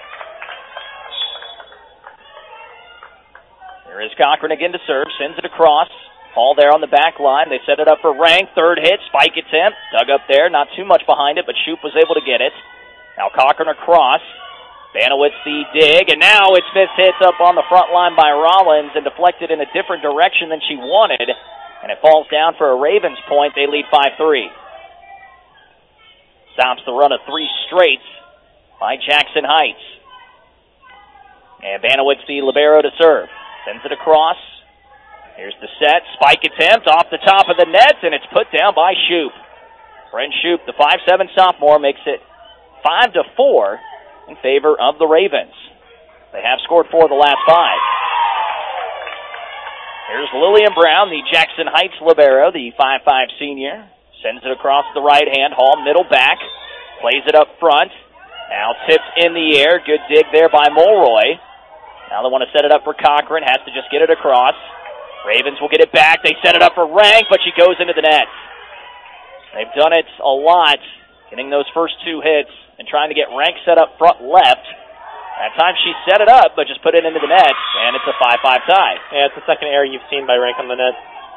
There is Cochran again to serve, sends it across. Hall there on the back line. They set it up for Rank. Third hit, spike attempt. Dug up there, not too much behind it, but Shoup was able to get it. Now Cochran across. Banowitz the dig, and now it's missed hits up on the front line by Rollins and deflected in a different direction than she wanted, and it falls down for a Ravens point. They lead 5-3. Stops the run of 3 straights by Jackson Heights. And Banowitz the libero to serve. Sends it across. Here's the set. Spike attempt off the top of the net, and it's put down by Shoup. Brent Shoup, the 5'7 sophomore, makes it 5-4 in favor of the Ravens. They have scored 4 of the last 5. Here's Lillian Brown, the Jackson Heights libero, the 5'5 senior. Sends it across the right hand. Hall middle back. Plays it up front. Now tipped in the air. Good dig there by Mulroy. Now they want to set it up for Cochran. Has to just get it across. Ravens will get it back. They set it up for Rank, but she goes into the net. They've done it a lot, getting those first 2 hits and trying to get Rank set up front left. That time she set it up, but just put it into the net, and it's a 5-5 tie. Yeah, it's the second error you've seen by Rank on the net.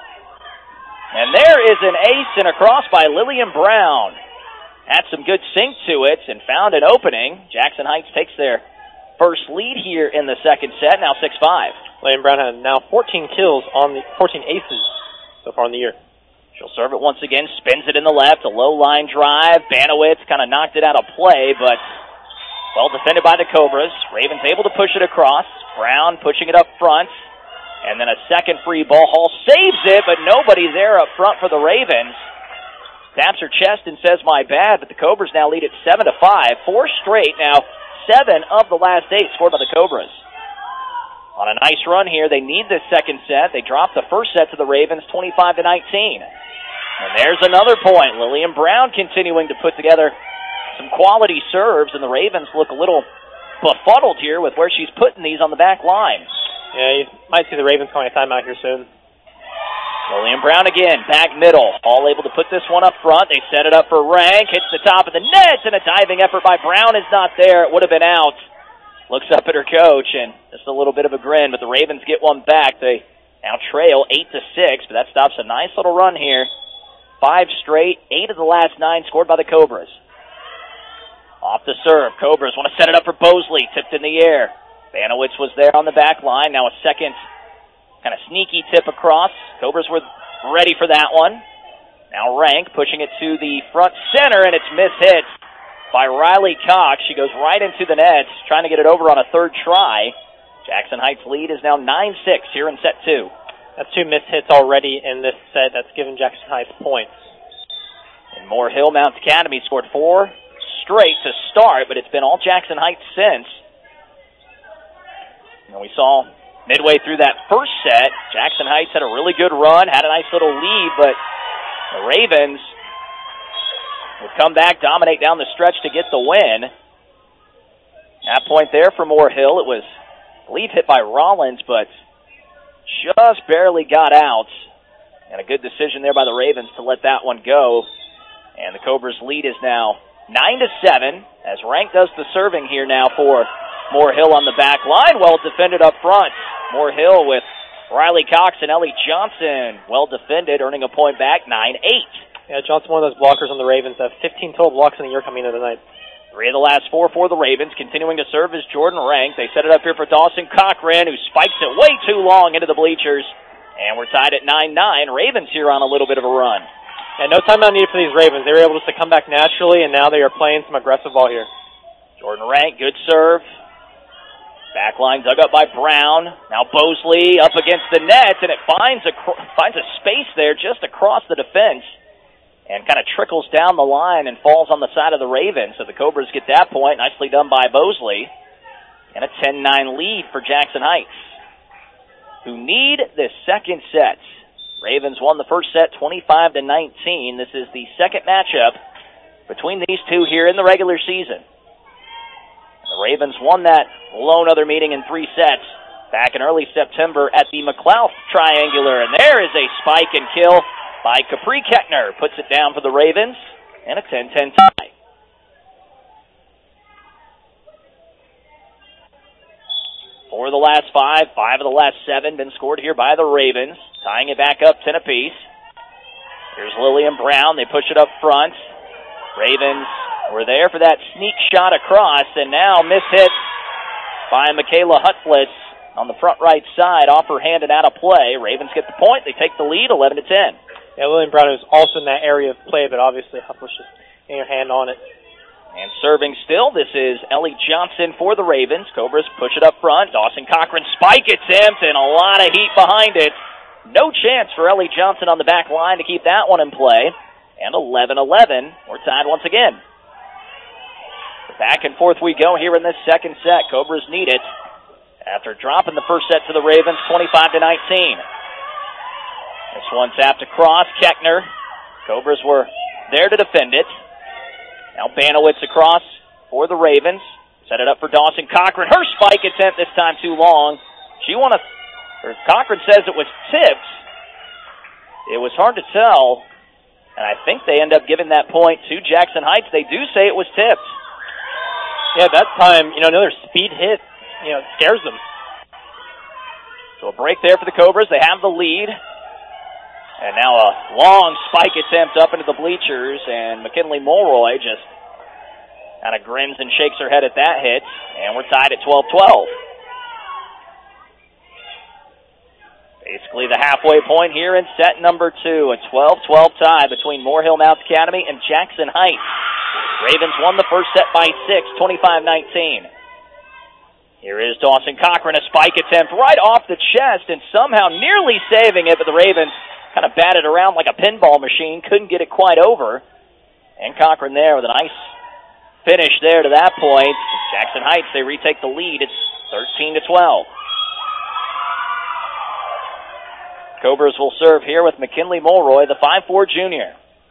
And there is an ace and a cross by Lillian Brown. Had some good sink to it and found an opening. Jackson Heights takes their first lead here in the second set, now 6-5. Lillian Brown has now 14 kills on the 14 aces so far in the year. She'll serve it once again, spins it in the left, a low line drive. Banowitz kind of knocked it out of play, but well defended by the Cobras. Ravens able to push it across. Brown pushing it up front. And then a second free ball. Hall saves it, but nobody there up front for the Ravens. Taps her chest and says, my bad, but the Cobras now lead at 7-5. 4 straight now. 7 of the last 8 scored by the Cobras. On a nice run here, they need this second set. They dropped the first set to the Ravens 25-19. And there's another point. Lillian Brown continuing to put together some quality serves, and the Ravens look a little befuddled here with where she's putting these on the back line. Yeah, you might see the Ravens calling a timeout here soon. Lillian Brown again, back middle. All able to put this one up front. They set it up for Rank. Hits the top of the net, and a diving effort by Brown is not there. It would have been out. Looks up at her coach, and just a little bit of a grin, but the Ravens get one back. They now trail 8-6, but that stops a nice little run here. 5 straight, 8 of the last 9 scored by the Cobras. Off the serve, Cobras want to set it up for Bosley, tipped in the air. Banowitz was there on the back line. Now a second kind of sneaky tip across. Cobras were ready for that one. Now Rank pushing it to the front center, and it's mishit by Riley Cox. She goes right into the net, trying to get it over on a third try. Jackson Heights lead is now 9-6 here in set 2. That's 2 missed hits already in this set. That's given Jackson Heights points. And Moore Hill Mount Academy scored 4 straight to start, but it's been all Jackson Heights since. And we saw midway through that first set, Jackson Heights had a really good run, had a nice little lead, but the Ravens would come back, dominate down the stretch to get the win. That point there for Moore Hill, it was, I believe, hit by Rollins, but just barely got out. And a good decision there by the Ravens to let that one go. And the Cobras' lead is now 9-7, as Rank does the serving here now for Moore Hill on the back line. Well defended up front. Moore Hill with Riley Cox and Ellie Johnson. Well defended, earning a point back, 9-8. Yeah, Johnson, one of those blockers on the Ravens. 15 total blocks in the year coming into the night. 3 of the last 4 for the Ravens. Continuing to serve is Jordan Rank. They set it up here for Dawson Cochran, who spikes it way too long into the bleachers. And we're tied at 9-9. Ravens here on a little bit of a run. And no timeout needed for these Ravens. They were able to come back naturally, and now they are playing some aggressive ball here. Jordan Rank, good serve. Back line dug up by Brown. Now Bosley up against the net, and it finds a space there just across the defense and kind of trickles down the line and falls on the side of the Ravens. So the Cobras get that point. Nicely done by Bosley. And a 10-9 lead for Jackson Heights, who need this second set. Ravens won the first set 25-19. This is the second matchup between these two here in the regular season. The Ravens won that lone other meeting in 3 sets back in early September at the McLeod Triangular. And there is a spike and kill by Capri Kettner. Puts it down for the Ravens, and a 10-10 tie. For the last 5 of the last 7 been scored here by the Ravens. Tying it back up 10 apiece. Here's Lillian Brown. They push it up front. Ravens were there for that sneak shot across, and now mishit by Michaela Hutflitz on the front right side, off her hand and out of play. Ravens get the point. They take the lead, 11-10. Yeah, Lillian Brown is also in that area of play, but obviously Hutflitz just getting her hand on it. And serving still, this is Ellie Johnson for the Ravens. Cobras push it up front. Dawson Cochran spike attempt, and a lot of heat behind it. No chance for Ellie Johnson on the back line to keep that one in play. And 11-11, we're tied once again. Back and forth we go here in this second set. Cobras need it after dropping the first set to the Ravens, 25-19. This one tapped across. Kettner. Cobras were there to defend it. Now Banowitz across for the Ravens. Set it up for Dawson Cochran. Her spike attempt this time too long. Cochran says it was tipped. It was hard to tell, and I think they end up giving that point to Jackson Heights. They do say it was tipped. Yeah, that time, another speed hit, scares them. So a break there for the Cobras. They have the lead. And now a long spike attempt up into the bleachers, and McKinley Mulroy just kind of grins and shakes her head at that hit, and we're tied at 12-12. Basically the halfway point here in set number 2, a 12-12 tie between Moore Hill Mounts Academy and Jackson Heights. Ravens won the first set by 6, 25-19. Here is Dawson Cochran, a spike attempt right off the chest, and somehow nearly saving it, but the Ravens kind of batted around like a pinball machine, couldn't get it quite over. And Cochran there with a nice finish there to that point. Jackson Heights, they retake the lead. It's 13-12. Cobras will serve here with McKinley Mulroy, the 5'4" junior.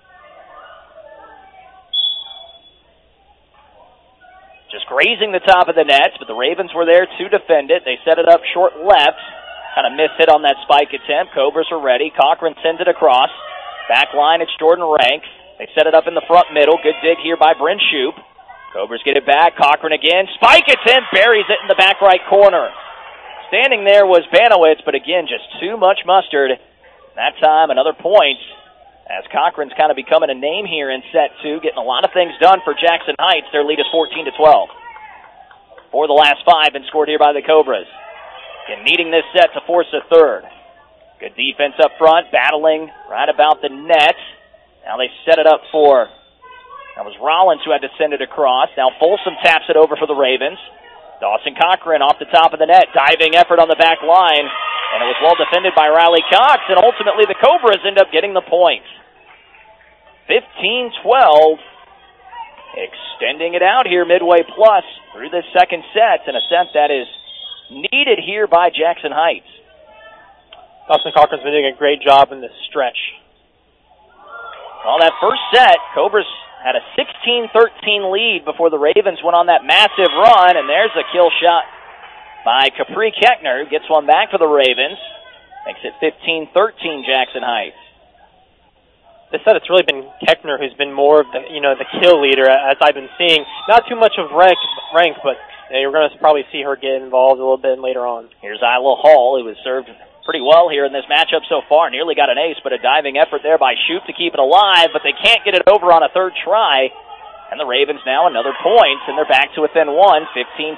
Just grazing the top of the nets, but the Ravens were there to defend it. They set it up short left. Kind of mishit on that spike attempt. Cobras are ready. Cochran sends it across. Back line, it's Jordan Rank. They set it up in the front middle. Good dig here by Bryn Shoup. Cobras get it back. Cochran again. Spike attempt. Buries it in the back right corner. Standing there was Banowitz, but again, just too much mustard. That time, another point, as Cochran's kind of becoming a name here in set 2, getting a lot of things done for Jackson Heights. Their lead is 14-12. For the last 5, been scored here by the Cobras. And needing this set to force a third. Good defense up front, battling right about the net. Now they set it up for, that was Rollins who had to send it across. Now Folsom taps it over for the Ravens. Dawson Cochran off the top of the net, diving effort on the back line. And it was well defended by Riley Cox, and ultimately the Cobras end up getting the point. 15-12. extending it out here midway plus through this second set, and a set that is needed here by Jackson Heights. Dawson Cochran's been doing a great job in this stretch. Well, that first set, Cobras had a 16-13 lead before the Ravens went on that massive run, and there's a kill shot by Capri Keckner, who gets one back for the Ravens. Makes it 15-13 Jackson Heights. This set, it's really been Keckner who's been more of the kill leader, as I've been seeing. Not too much of rank, but you're going to probably see her get involved a little bit later on. Here's Isla Hall, who has served pretty well here in this matchup so far. Nearly got an ace, but a diving effort there by Shoup to keep it alive, but they can't get it over on a third try. And the Ravens now another point, and they're back to within one, 15-14.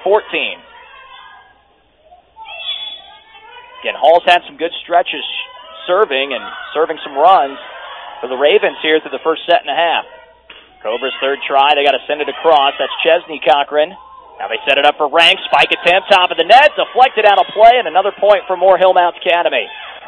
Again, Hall's had some good stretches serving some runs for the Ravens here through the first set and a half. Cobra's third try, they got to send it across. That's Chesney Cochran. Now they set it up for Rank. Spike attempt, top of the net, deflected out of play, and another point for Moore Hillmount Academy.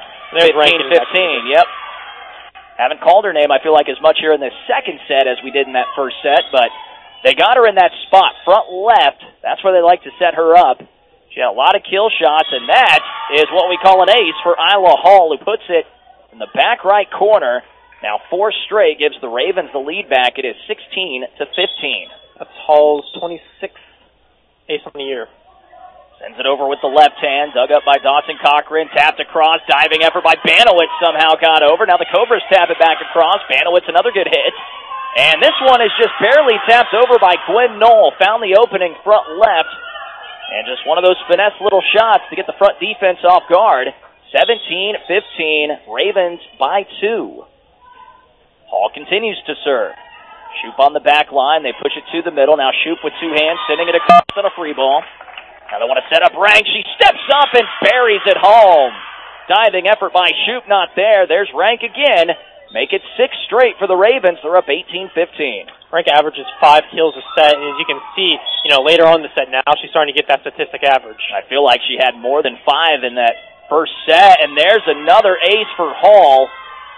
15-15, yep. Haven't called her name, I feel like, as much here in this second set as we did in that first set, but they got her in that spot, front left. That's where they like to set her up. She had a lot of kill shots, and that is what we call an ace for Isla Hall, who puts it in the back right corner. Now 4 straight gives the Ravens the lead back. It is 16-15. That's Hall's 26th ace on the year. Sends it over with the left hand, dug up by Dawson Cochran, tapped across, diving effort by Banowitz somehow got over. Now the Cobras tap it back across. Banowitz, another good hit. And this one is just barely tapped over by Gwen Knoll. Found the opening front left. And just one of those finesse little shots to get the front defense off guard. 17-15, Ravens by 2. Hall continues to serve. Shoup on the back line. They push it to the middle. Now Shoup with 2 hands, sending it across on a free ball. Now they want to set up Rank. She steps up and buries it home. Diving effort by Shoup, not there. There's Rank again. Make it 6 straight for the Ravens. They're up 18-15. Rank averages 5 kills a set, and as you can see, later on in the set now, she's starting to get that statistic average. I feel like she had more than 5 in that first set, and there's another ace for Hall.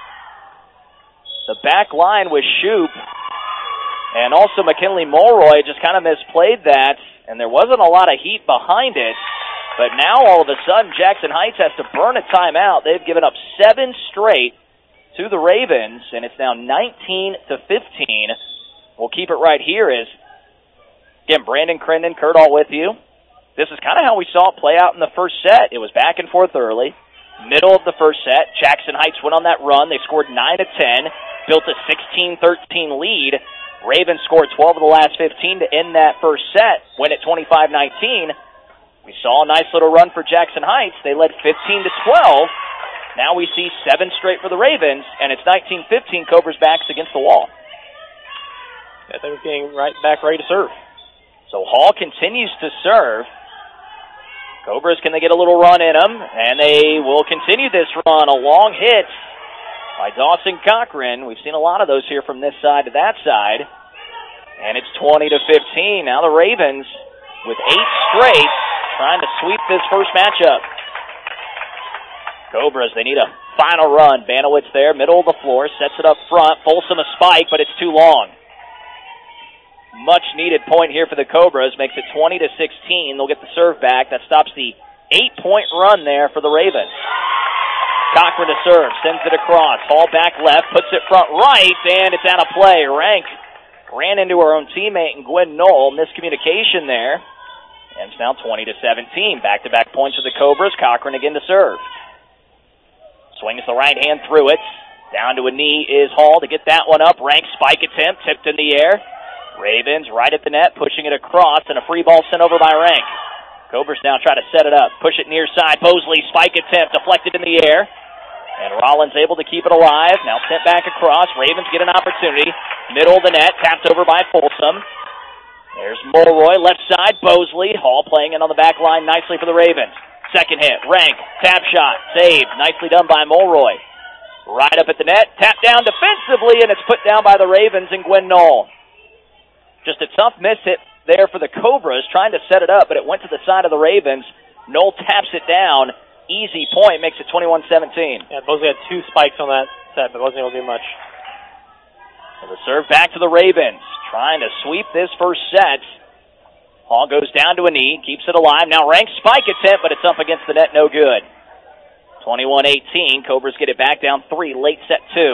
The back line was Shoup. And also McKinley Mulroy just kind of misplayed that, and there wasn't a lot of heat behind it. But now all of a sudden Jackson Heights has to burn a timeout. They've given up 7 straight to the Ravens, and it's now 19-15. We'll keep it right here as, again, Brandon Crendon, Kurt all with you. This is kind of how we saw it play out in the first set. It was back and forth early. Middle of the first set, Jackson Heights went on that run. They scored 9 of 10, built a 16-13 lead. Ravens scored 12 of the last 15 to end that first set, win at 25-19. We saw a nice little run for Jackson Heights. They led 15-12. Now we see 7 straight for the Ravens, and it's 19-15. Cobras backs against the wall. I think it's getting right back ready to serve. So Hall continues to serve. Cobras, can they get a little run in them? And they will continue this run. A long hit by Dawson Cochran. We've seen a lot of those here from this side to that side. And it's 20-15. Now the Ravens with 8 straight trying to sweep this first matchup. Cobras, they need a final run. Banowitz there, middle of the floor, sets it up front. Folsom a spike, but it's too long. Much needed point here for the Cobras. Makes it 20-16. They'll get the serve back. That stops the 8-point run there for the Ravens. Cochran to serve, sends it across. Hall back left, puts it front right, and it's out of play. Rank ran into her own teammate and Gwen Knoll. Miscommunication there. And it's now 20-17. Back-to-back points for the Cobras. Cochran again to serve. Swings the right hand through it. Down to a knee is Hall to get that one up. Rank spike attempt, tipped in the air. Ravens right at the net, pushing it across, and a free ball sent over by Rank. Cobras now try to set it up. Push it near side. Bosley, spike attempt, deflected in the air. And Rollins able to keep it alive. Now sent back across. Ravens get an opportunity. Middle of the net, tapped over by Folsom. There's Mulroy, left side, Bosley. Hall playing it on the back line nicely for the Ravens. Second hit, Rank, tap shot, saved. Nicely done by Mulroy. Right up at the net, tapped down defensively, and it's put down by the Ravens and Gwen Knoll. Just a tough miss hit there for the Cobras, trying to set it up, but it went to the side of the Ravens. Knoll taps it down. Easy point, makes it 21-17. Yeah, Bosley had 2 spikes on that set, but wasn't able to do much. The serve back to the Ravens, trying to sweep this first set. Hall goes down to a knee, keeps it alive. Now ranked spike attempt, but it's up against the net, no good. 21-18, Cobras get it back down 3, late set 2.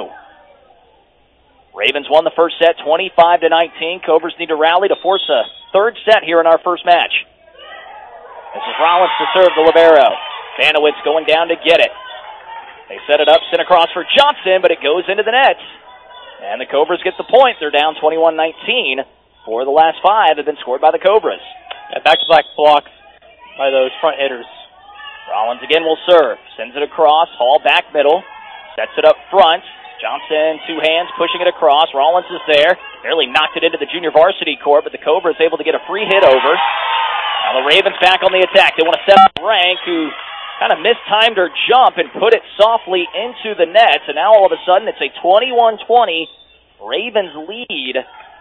Ravens won the first set 25-19. Cobras need to rally to force a third set here in our first match. This is Rollins to serve the libero. Banowitz going down to get it. They set it up, sent across for Johnson, but it goes into the net. And the Cobras get the point. They're down 21-19. 4 of the last 5 have been scored by the Cobras. Back-to-back blocks by those front hitters. Rollins again will serve. Sends it across. Hall back middle. Sets it up front. Johnson, 2 hands, pushing it across. Rollins is there. Barely knocked it into the junior varsity court, but the Cobras able to get a free hit over. Now the Ravens back on the attack. They want to set up Rank, who kind of mistimed her jump and put it softly into the net. And now all of a sudden it's a 21-20 Ravens lead.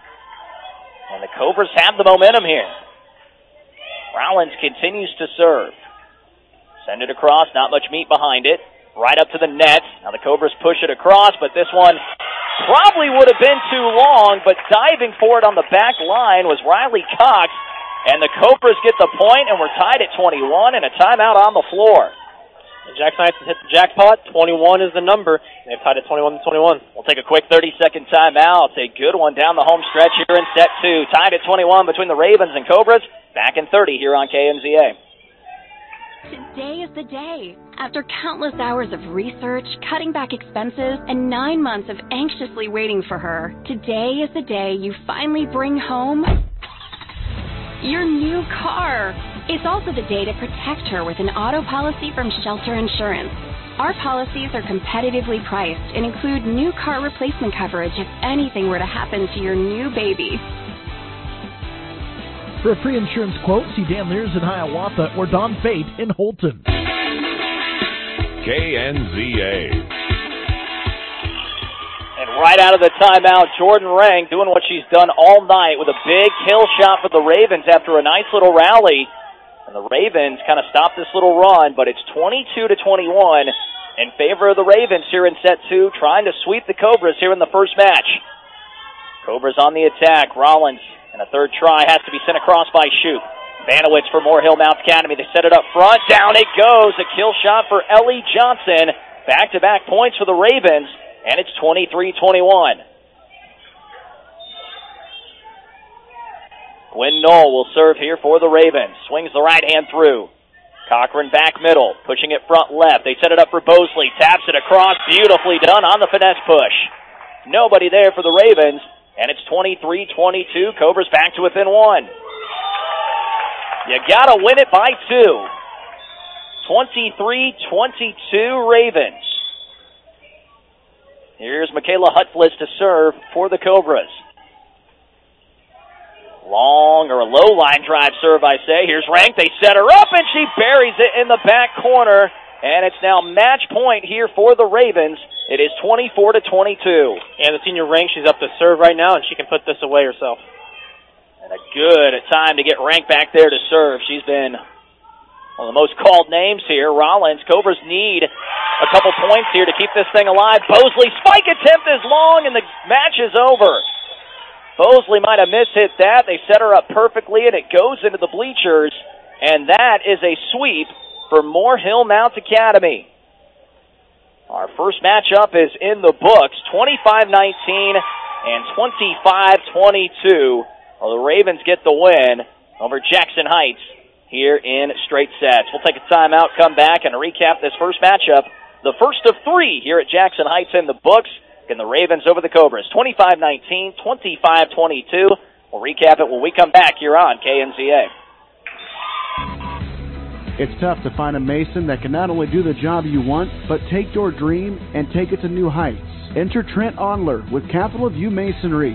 And the Cobras have the momentum here. Rollins continues to serve. Send it across, not much meat behind it. Right up to the net. Now the Cobras push it across, but this one probably would have been too long, but diving for it on the back line was Riley Cox. And the Cobras get the point, and we're tied at 21, and a timeout on the floor. Jackson Heights has hit the jackpot. 21 is the number. They've tied at 21-21. We'll take a quick 30-second timeout. A good one down the home stretch here in set 2. Tied at 21 between the Ravens and Cobras. Back in 30 here on KNZA. Today is the day. After countless hours of research, cutting back expenses, and 9 months of anxiously waiting for her, today is the day you finally bring home your new car. It's also the day to protect her with an auto policy from Shelter Insurance. Our policies are competitively priced and include new car replacement coverage if anything were to happen to your new baby. For a free insurance quote, see Dan Lears in Hiawatha or Don Fate in Holton. KNZA. And right out of the timeout, Jordan Rang doing what she's done all night with a big kill shot for the Ravens after a nice little rally. And the Ravens kind of stopped this little run, but it's 22-21 in favor of the Ravens here in set 2, trying to sweep the Cobras here in the first match. Cobras on the attack. Rollins, and a third try has to be sent across by Shoup. Banowitz for Moore Hill Mount Academy. They set it up front. Down it goes. A kill shot for Ellie Johnson. Back-to-back points for the Ravens, and it's 23-21. Gwen Knoll will serve here for the Ravens. Swings the right hand through. Cochran back middle, pushing it front left. They set it up for Bosley. Taps it across. Beautifully done on the finesse push. Nobody there for the Ravens, and it's 23-22. Cobras back to within 1. You gotta win it by 2. 23-22 Ravens. Here's Michaela Hutflis to serve for the Cobras. Long or a low line drive serve, I say. Here's Rank. They set her up, and she buries it in the back corner. And it's now match point here for the Ravens. It is 24-22. And the senior Rank, she's up to serve right now, and she can put this away herself. And a good time to get Rank back there to serve. She's been one of the most called names here. Rollins, Cobras need a couple points here to keep this thing alive. Bosley, spike attempt is long, and the match is over. Bosley might have mishit that. They set her up perfectly, and it goes into the bleachers. And that is a sweep for Moore Hill Mount Academy. Our first matchup is in the books, 25-19 and 25-22. Well, the Ravens get the win over Jackson Heights here in straight sets. We'll take a timeout, come back, and recap this first matchup. The first of 3 here at Jackson Heights in the books. And the Ravens over the Cobras, 25-19, 25-22. We'll recap it when we come back here on KNZA. It's tough to find a mason that can not only do the job you want, but take your dream and take it to new heights. Enter Trent Onler with Capital View Masonry,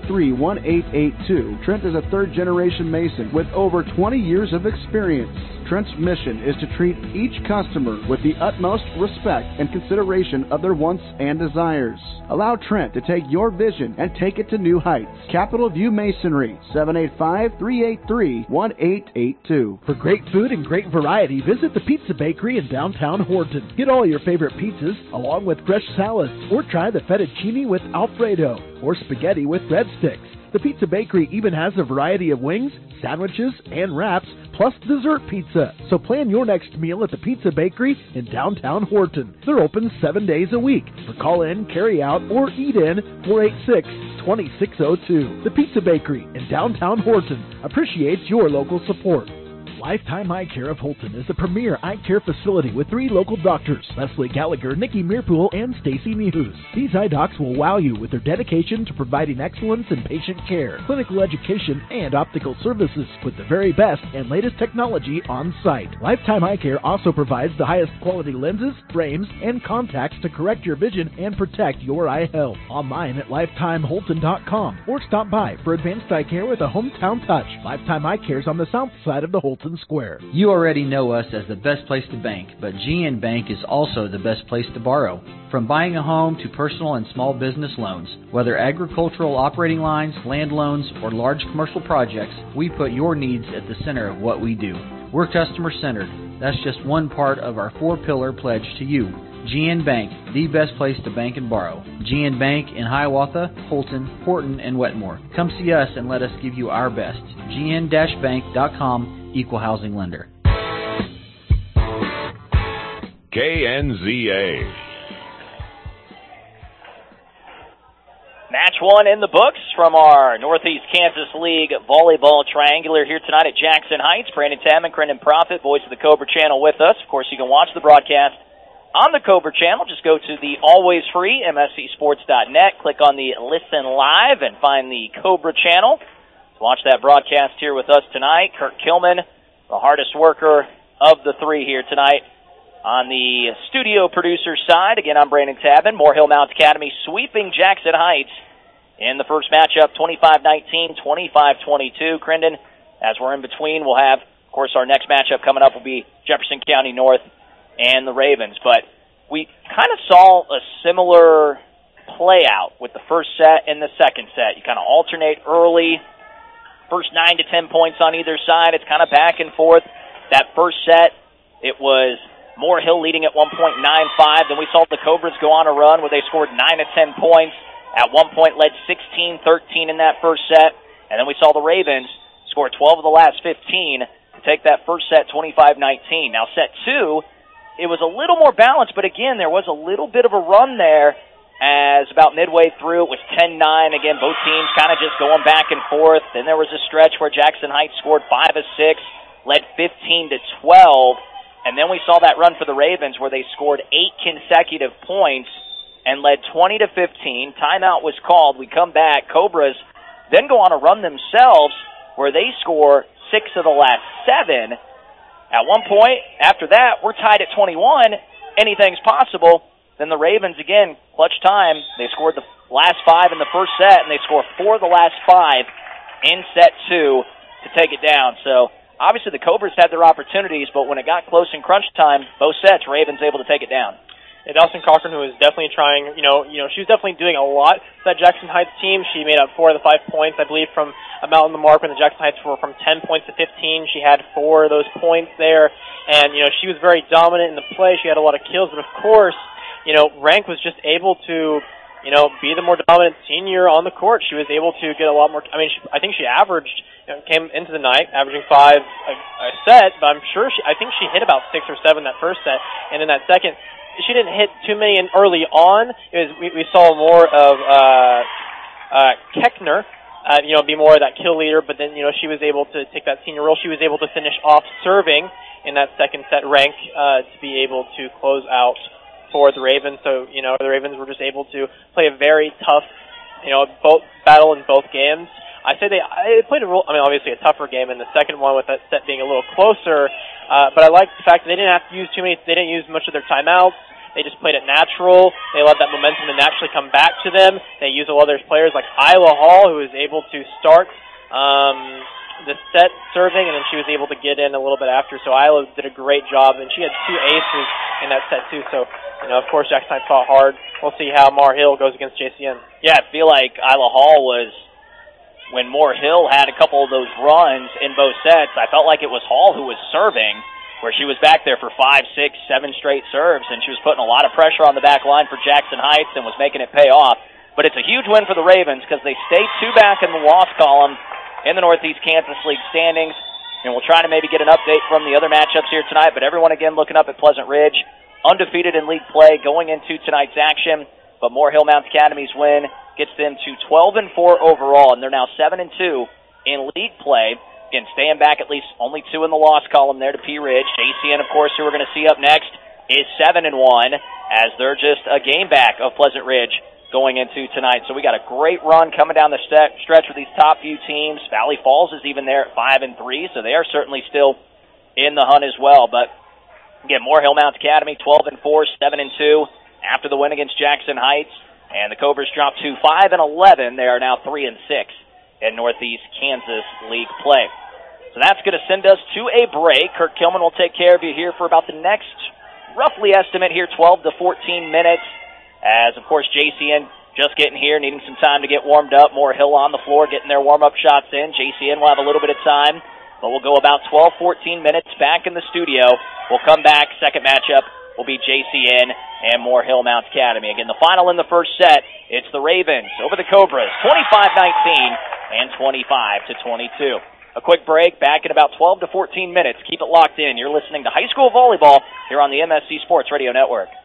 785-383-1882. Trent is a third-generation mason with over 20 years of experience. Trent's mission is to treat each customer with the utmost respect and consideration of their wants and desires. Allow Trent to take your vision and take it to new heights. Capital View Masonry, 785-383-1882. For great food and great variety, visit the Pizza Bakery in downtown Horton. Get all your favorite pizzas along with fresh salads, or try the fettuccine with Alfredo or spaghetti with breadsticks. The Pizza Bakery even has a variety of wings, sandwiches, and wraps, plus dessert pizza. So plan your next meal at the Pizza Bakery in downtown Horton. They're open 7 days a week. For call-in, carry-out, or eat-in, 486-2602. The Pizza Bakery in downtown Horton appreciates your local support. Lifetime Eye Care of Holton is the premier eye care facility with 3 local doctors, Leslie Gallagher, Nikki Mearpool, and Stacy Mehus. These eye docs will wow you with their dedication to providing excellence in patient care, clinical education, and optical services with the very best and latest technology on site. Lifetime Eye Care also provides the highest quality lenses, frames, and contacts to correct your vision and protect your eye health. Online at lifetimeholton.com or stop by for advanced eye care with a hometown touch. Lifetime Eye Care is on the south side of the Holton Square. You already know us as the best place to bank, but GN Bank is also the best place to borrow. From buying a home to personal and small business loans, whether agricultural operating lines, land loans, or large commercial projects, we put your needs at the center of what we do. We're customer-centered. That's just one part of our 4-pillar pledge to you. GN Bank, the best place to bank and borrow. GN Bank in Hiawatha, Holton, Horton, and Wetmore. Come see us and let us give you our best. GN-bank.com, Equal Housing Lender. KNZA. Match 1 in the books from our Northeast Kansas League Volleyball Triangular here tonight at Jackson Heights. Brandon Tabman, Brendan Profit, voice of the Cobra Channel with us. Of course, you can watch the broadcast on the Cobra Channel. Just go to the always free MSCSports.net, click on the Listen Live, and find the Cobra Channel. Watch that broadcast here with us tonight. Kurt Kilman, the hardest worker of the 3 here tonight. On the studio producer side, again, I'm Brandon Tabman. Moore Hill Mount Academy sweeping Jackson Heights in the first matchup, 25-19, 25-22. Crendon, as we're in between, we'll have, of course, our next matchup coming up will be Jefferson County North and the Ravens. But we kind of saw a similar play out with the first set and the second set. You kind of alternate early. First 9 to 10 points on either side. It's kind of back and forth. That first set, it was Moore Hill leading at 1.95. Then we saw the Cobras go on a run where they scored 9 to 10 points. At one point led 16-13 in that first set. And then we saw the Ravens score 12 of the last 15 to take that first set 25-19. Now set 2, it was a little more balanced, but again, there was a little bit of a run there. As about midway through, it was 10-9. Again, both teams kind of just going back and forth. Then there was a stretch where Jackson Heights scored 5 of 6, led 15-12. And then we saw that run for the Ravens where they scored 8 consecutive points and led 20-15. Timeout was called. We come back. Cobras then go on a run themselves where they score 6 of the last 7. At one point, after that, we're tied at 21. Anything's possible. Then the Ravens, again, clutch time. They scored the last 5 in the first set, and they score 4 of the last 5 in set 2 to take it down. So, obviously, the Cobras had their opportunities, but when it got close in crunch time, both sets, Ravens able to take it down. And Dawson Cochran, who was definitely trying, she was definitely doing a lot for that Jackson Heights team. She made up 4 of the 5 points, I believe, from about on the mark when the Jackson Heights were from 10 points to 15. She had 4 of those points there. And, she was very dominant in the play. She had a lot of kills, but of course, Rank was just able to, be the more dominant senior on the court. She was able to get a lot more. I think she averaged, came into the night averaging 5 a set, but I think she hit about 6 or 7 that first set, and in that second, she didn't hit too many in early on. We saw more of Keckner, be more of that kill leader, but then she was able to take that senior role. She was able to finish off serving in that second set, Rank, to be able to close out for the Ravens. So, the Ravens were just able to play a very tough, both battle in both games. I say they played obviously a tougher game in the second one with that set being a little closer, but I like the fact that they didn't have to use they didn't use much of their timeouts. They just played it natural. They let that momentum to naturally come back to them. They used a lot of their players like Isla Hall, who was able to start the set serving, and then she was able to get in a little bit after. So Isla did a great job, and she had 2 aces in that set too. So, of course, Jackson Heights fought hard. We'll see how Mar Hill goes against JCN. Yeah, I feel like Isla Hall was, when Moore Hill had a couple of those runs in both sets, I felt like it was Hall who was serving, where she was back there for 5, 6, 7 straight serves, and she was putting a lot of pressure on the back line for Jackson Heights and was making it pay off. But it's a huge win for the Ravens because they stay 2 back in the loss column in the Northeast Kansas League standings, and we'll try to maybe get an update from the other matchups here tonight, but everyone again looking up at Pleasant Ridge, undefeated in league play going into tonight's action, but Moore Hill Mount Academy's win gets them to 12-4 overall, and they're now 7-2 in league play. Again, staying back at least only 2 in the loss column there to P. Ridge. JCN, of course, who we're going to see up next, is 7-1, as they're just a game back of Pleasant Ridge going into tonight. So we got a great run coming down the stretch with these top few teams. Valley Falls is even there at 5-3, so they are certainly still in the hunt as well. But again, Moore Hill Mount Academy 12-4, 7-2 after the win against Jackson Heights, and the Cobras dropped to 5-11. They are now 3-6 in Northeast Kansas League play. So that's going to send us to a break. Kirk Kilman will take care of you here for about the next, roughly estimate here, 12 to 14 minutes. As, of course, JCN just getting here, needing some time to get warmed up. Moore Hill on the floor, getting their warm-up shots in. JCN will have a little bit of time, but we'll go about 12, 14 minutes back in the studio. We'll come back. Second matchup will be JCN and Moore Hill Mount Academy. Again, the final in the first set, it's the Ravens over the Cobras, 25-19 and 25-22. A quick break, back in about 12 to 14 minutes. Keep it locked in. You're listening to High School Volleyball here on the MSC Sports Radio Network.